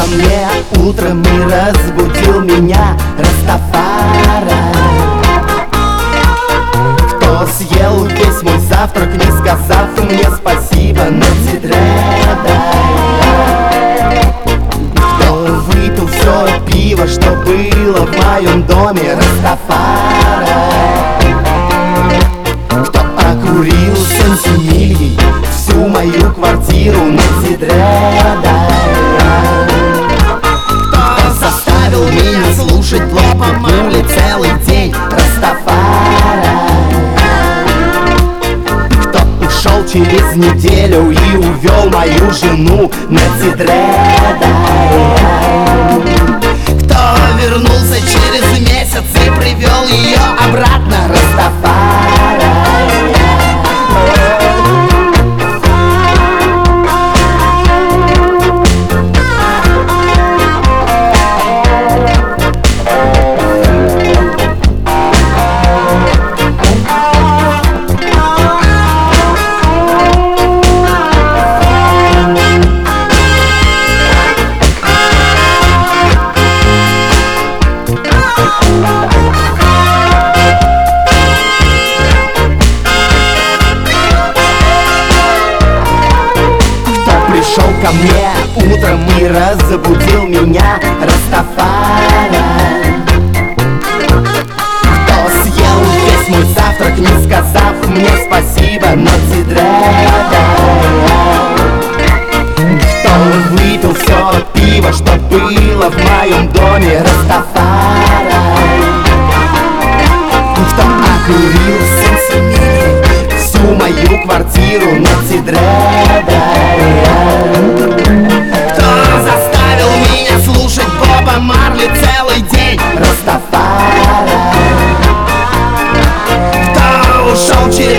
мне утром и разбудил меня Растафара. Кто съел весь мой завтрак, не сказав мне спасибо на Тидреда. Кто выпил все пиво, что было в моем доме, Растафара. Кто окурил сантимильей всю мою квартиру на Тидреда. Кто заставил меня слушать Боба Марли целый день, Растафара. Кто ушел через неделю и увел мою жену на Тидреда. Кто вернулся через месяц и привел ее обратно, Растафара. Пришел ко мне утром и разбудил меня, Растафара. Кто съел весь мой завтрак, не сказав мне спасибо на Тидреда. Кто выпил все пиво, что было в моем доме, Растафара. Кто окурил сантимильей всю мою квартиру на Тидреда. Кто заставил меня слушать Боба Марли целый день, Растафара. Кто ушел через